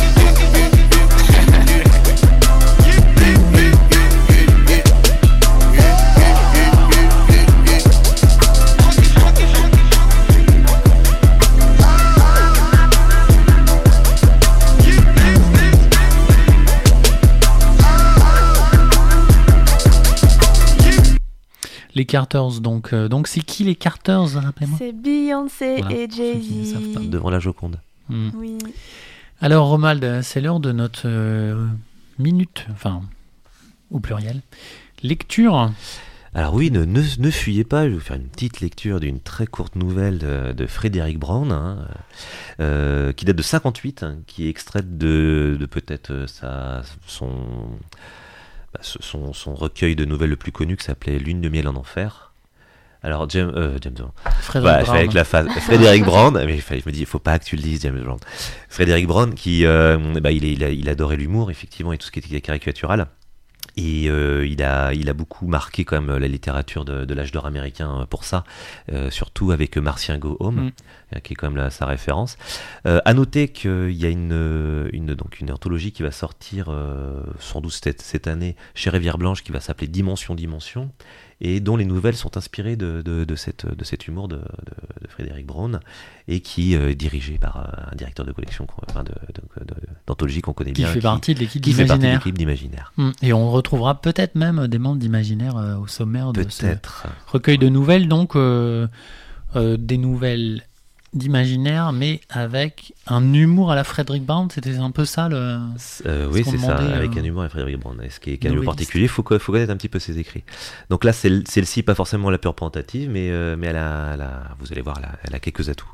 Les Carters, donc. Euh, donc, c'est qui les Carters, rappelez-moi? C'est Beyoncé Voilà, et Jay-Z. Devant la Joconde. Mm. Oui. Alors, Romald, c'est l'heure de notre euh, minute, enfin, au pluriel, lecture. Alors oui, ne, ne, ne fuyez pas, je vais vous faire une petite lecture d'une très courte nouvelle de, de Frédéric Brown, hein, euh, qui date de cinquante-huit, hein, qui est extraite de, de peut-être sa, son... Son, son recueil de nouvelles le plus connu qui s'appelait Lune de miel en enfer. Alors James, euh, James Brown. Frédéric bah, Brown. Avec la phase Frédéric Brown, mais je me dis il faut pas que tu le dises James Brown. Frédéric Brown qui euh, bah, il, est, il, a, il adorait l'humour effectivement et tout ce qui était caricatural. Et euh, il, a, il a beaucoup marqué quand même la littérature de, de l'âge d'or américain pour ça, euh, surtout avec Martien Go Home, mm. qui est quand même la, sa référence. Euh, à noter qu'il y a une, une, donc une anthologie qui va sortir euh, sans doute cette, cette année chez Rivière Blanche qui va s'appeler Dimension Dimension et dont les nouvelles sont inspirées de, de, de, cette, de cet humour de, de, de Frédéric Brown et qui euh, est dirigé par euh, un directeur de collection, enfin de, de, de, d'anthologie qu'on connaît qui bien. Fait qui, partie de l'équipe qui fait partie de d'Imaginaire. l'équipe d'Imaginaire. Mmh. Et on retrouvera peut-être même des membres d'Imaginaire euh, au sommaire de peut-être. ce recueil de nouvelles, donc euh, euh, des nouvelles d'Imaginaire, mais avec un humour à la Frédéric Brown, c'était un peu ça le. Euh, oui, c'est ça, euh... avec un humour à Frédéric Brown. Ce qui est un humour particulier, il faut, faut connaître un petit peu ses écrits. Donc là, c'est, celle-ci, pas forcément la pure tentative, mais, euh, mais elle a, elle a, vous allez voir, elle a, elle a quelques atouts.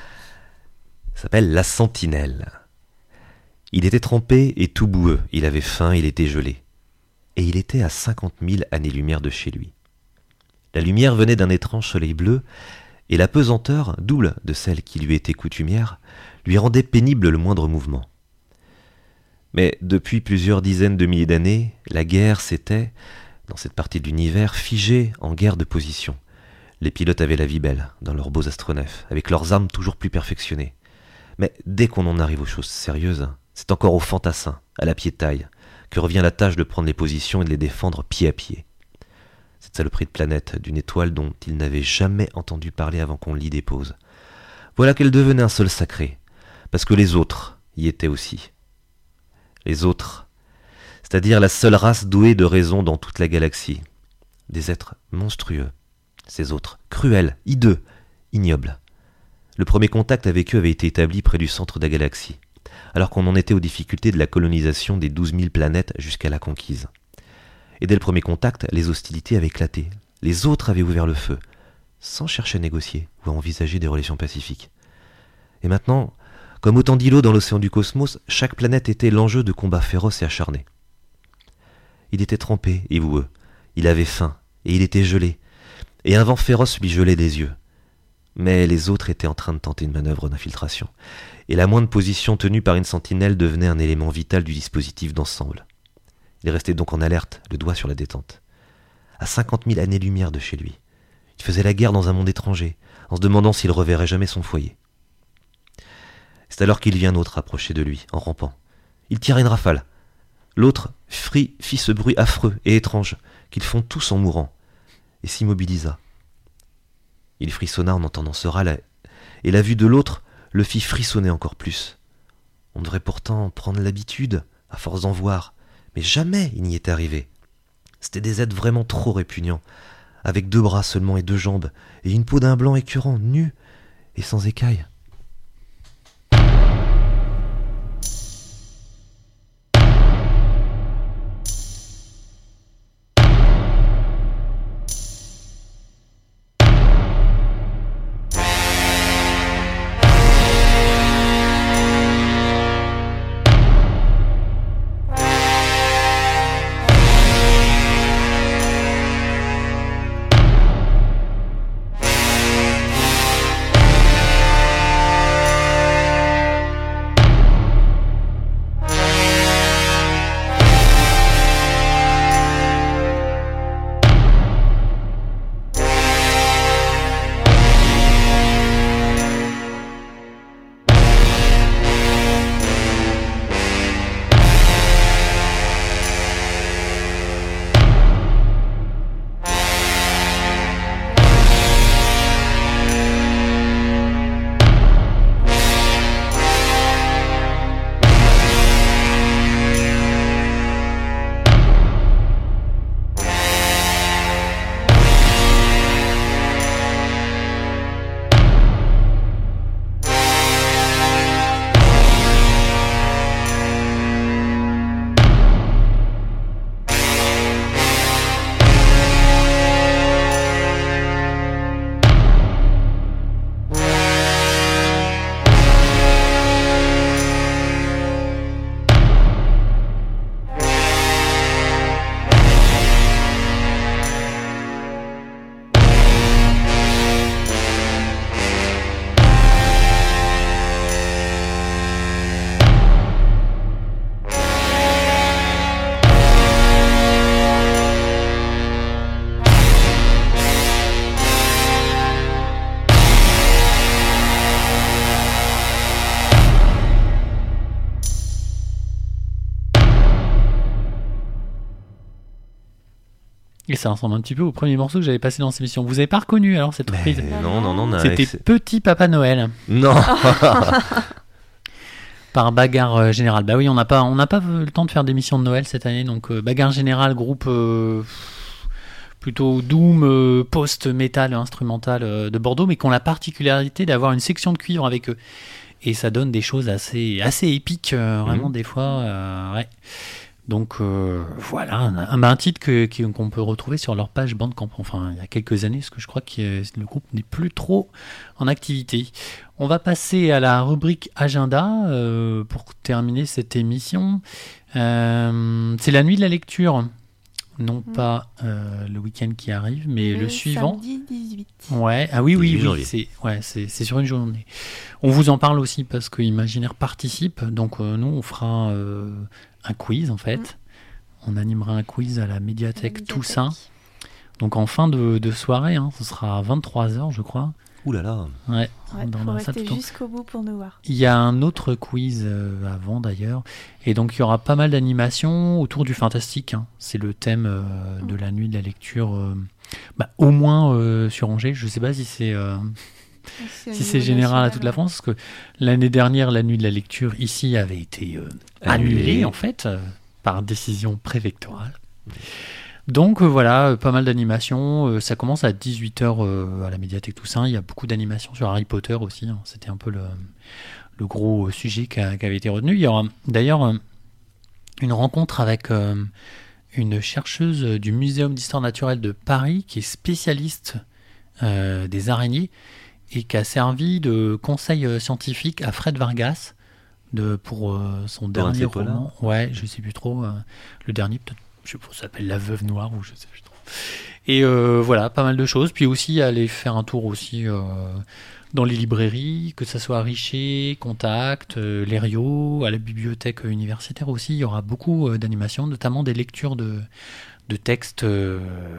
Ça s'appelle La Sentinelle. Il était trempé et tout boueux, il avait faim, il était gelé. Et il était à cinquante mille années-lumière de chez lui. La lumière venait d'un étrange soleil bleu, et la pesanteur, double de celle qui lui était coutumière, lui rendait pénible le moindre mouvement. Mais depuis plusieurs dizaines de milliers d'années, la guerre s'était, dans cette partie de l'univers, figée en guerre de position. Les pilotes avaient la vie belle, dans leurs beaux astronefs, avec leurs armes toujours plus perfectionnées. Mais dès qu'on en arrive aux choses sérieuses, c'est encore aux fantassins, à la piétaille, que revient la tâche de prendre les positions et de les défendre pied à pied. Cette saloperie de planète, d'une étoile dont il n'avait jamais entendu parler avant qu'on l'y dépose. Voilà qu'elle devenait un sol sacré, parce que les autres y étaient aussi. Les autres, c'est-à-dire la seule race douée de raison dans toute la galaxie. Des êtres monstrueux, ces autres, cruels, hideux, ignobles. Le premier contact avec eux avait été établi près du centre de la galaxie, alors qu'on en était aux difficultés de la colonisation des douze mille planètes jusqu'à la conquise. Et dès le premier contact, les hostilités avaient éclaté. Les autres avaient ouvert le feu, sans chercher à négocier ou à envisager des relations pacifiques. Et maintenant, comme autant d'îlots dans l'océan du cosmos, chaque planète était l'enjeu de combats féroces et acharnés. Il était trempé et boueux, il avait faim, et il était gelé, et un vent féroce lui gelait des yeux. Mais les autres étaient en train de tenter une manœuvre d'infiltration, et la moindre position tenue par une sentinelle devenait un élément vital du dispositif d'ensemble. Il restait donc en alerte, le doigt sur la détente. À cinquante mille années-lumière de chez lui. Il faisait la guerre dans un monde étranger, en se demandant s'il reverrait jamais son foyer. C'est alors qu'il vit un autre approcher de lui, en rampant. Il tira une rafale. L'autre fit, fit ce bruit affreux et étrange, qu'ils font tous en mourant, et s'immobilisa. Il frissonna en entendant ce râle, et la vue de l'autre le fit frissonner encore plus. On devrait pourtant prendre l'habitude, à force d'en voir, mais jamais il n'y est arrivé. C'étaient des êtres vraiment trop répugnants, avec deux bras seulement et deux jambes, et une peau d'un blanc écœurant, nue et sans écailles. Et ça ressemble un petit peu au premier morceau que j'avais passé dans cette émission. Vous avez pas reconnu alors cette reprise? Mais non, non, non. non C'était c'est... Petit Papa Noël. Non. Par Bagarre euh, Générale. Bah oui, on n'a pas, on n'a pas le temps de faire d'émission de Noël cette année, donc euh, Bagarre Générale, groupe euh, plutôt doom, euh, post-metal, instrumental euh, de Bordeaux, mais qui ont la particularité d'avoir une section de cuivre avec eux. Et ça donne des choses assez, assez épiques, euh, vraiment mmh. des fois. Euh, ouais. Donc euh, voilà, un, un titre que, qu'on peut retrouver sur leur page Bandcamp, enfin il y a quelques années, parce que je crois que le groupe n'est plus trop en activité. On va passer à la rubrique agenda euh, pour terminer cette émission. Euh, c'est la nuit de la lecture, non mmh. pas euh, le week-end qui arrive, mais le, le suivant. Samedi dix-huit. Ouais, ah oui, oui, oui, c'est, ouais, c'est, c'est sur une journée. On vous en parle aussi parce que Imaginaire participe, donc euh, nous on fera... Euh, un quiz en fait, mmh. on animera un quiz à la médiathèque, la médiathèque. Toussaint, donc en fin de, de soirée, hein, ce sera à vingt-trois heures je crois. Ouh là là. Ouais, ouais dans faut rester jusqu'au bout pour nous voir. Il y a un autre quiz euh, avant d'ailleurs, et donc il y aura pas mal d'animations autour du fantastique, hein. C'est le thème euh, mmh. de la nuit de la lecture, euh, bah, au moins euh, sur Angers, je sais pas si c'est... Euh, C'est si c'est général à toute la France, parce que l'année dernière, la nuit de la lecture ici avait été euh, annulée, annulée en fait, euh, par décision préfectorale. Donc euh, voilà, euh, pas mal d'animations. Euh, ça commence à dix-huit heures euh, à la médiathèque Toussaint. Il y a beaucoup d'animations sur Harry Potter aussi. Hein. C'était un peu le, le gros sujet qui, a, qui avait été retenu. Il y aura d'ailleurs euh, une rencontre avec euh, une chercheuse du Muséum d'histoire naturelle de Paris qui est spécialiste euh, des araignées, et qui a servi de conseil scientifique à Fred Vargas de, pour euh, son dernier roman. Ouais, je sais plus trop. Euh, le dernier, peut-être, je sais pas, ça s'appelle La Veuve Noire, ou je sais plus trop. Et euh, voilà, pas mal de choses. Puis aussi, aller faire un tour aussi euh, dans les librairies, que ça soit à Richer, Contact, euh, Lériot, à la bibliothèque universitaire aussi. Il y aura beaucoup euh, d'animations, notamment des lectures de, de textes euh,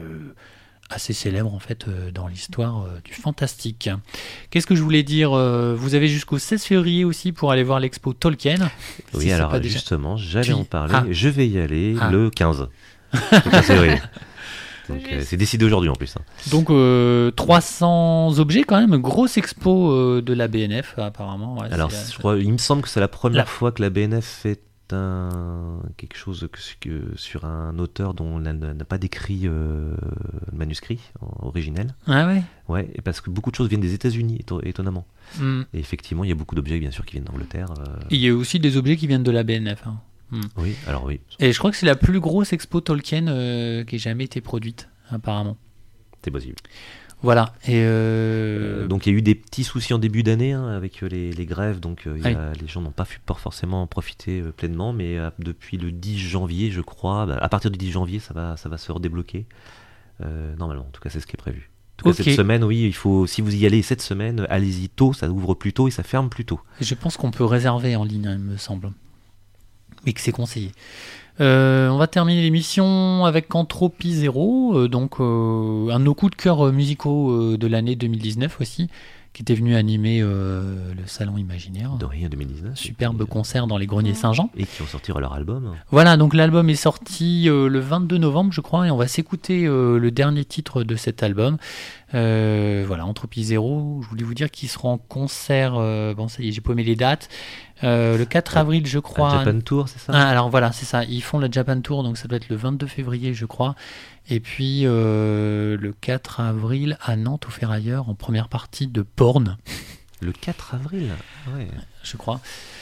assez célèbre en fait euh, dans l'histoire euh, du fantastique. Qu'est-ce que je voulais dire euh, vous avez jusqu'au seize février aussi pour aller voir l'expo Tolkien. Oui, si alors déjà... justement, j'allais Puis... en parler. Ah. Je vais y aller ah. le quinze. Le quinze février. Donc, euh, c'est décidé aujourd'hui en plus. Hein. Donc euh, trois cents objets quand même, grosse expo euh, de la B N F apparemment. Ouais, alors c'est, je crois, il me semble que c'est la première la... fois que la B N F fait un... quelque chose que, que, sur un auteur dont elle n'a pas décrit euh, le manuscrit originel. Ah ouais. Ouais, et parce que beaucoup de choses viennent des États-Unis, étonnamment. Mm. Et effectivement, il y a beaucoup d'objets bien sûr qui viennent d'Angleterre. Euh... Il y a aussi des objets qui viennent de la B N F. Hein. Mm. Oui, alors oui. Et je crois que c'est la plus grosse expo Tolkien euh, qui ait jamais été produite, apparemment. C'est possible. Voilà. Et euh... Euh, donc il y a eu des petits soucis en début d'année hein, avec les, les grèves, donc euh, il y a, oui. les gens n'ont pas pu pas forcément en profiter euh, pleinement, mais euh, depuis le dix janvier, je crois, bah, à partir du dix janvier, ça va, ça va se redébloquer. Euh, normalement, en tout cas, c'est ce qui est prévu. En tout okay. cas, cette semaine, oui, il faut, si vous y allez cette semaine, allez-y tôt, ça ouvre plus tôt et ça ferme plus tôt. Je pense qu'on peut réserver en ligne, il me semble, mais que c'est conseillé. Euh, on va terminer l'émission avec Entropie Zéro, euh, donc euh, un de nos coups de cœur euh, musicaux euh, de l'année deux mille dix-neuf aussi, qui était venu animer euh, le Salon Imaginaire. De rien deux mille dix-neuf. Superbe concert dans les Greniers Saint-Jean. Et qui ont sorti leur album. Voilà, donc l'album est sorti euh, le vingt-deux novembre, je crois, et on va s'écouter euh, le dernier titre de cet album. Euh, voilà, Entropie Zéro. Je voulais vous dire qu'ils seront en concert. Euh, bon, ça y est, j'ai paumé les dates. Euh, le quatre avril, je crois. Un Japan Tour, c'est ça ? Ah, alors voilà, c'est ça. Ils font le Japan Tour, donc ça doit être le vingt-deux février, je crois. Et puis euh, le quatre avril à Nantes, au Ferrailleur, en première partie de Porn. Le quatre avril ? Ouais. Je crois.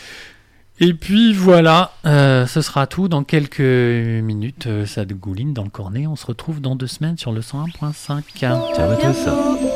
Et puis voilà, euh, ce sera tout. Dans quelques minutes, euh, ça dégouline dans le cornet. On se retrouve dans deux semaines sur le cent un point cinq. Ciao à tous.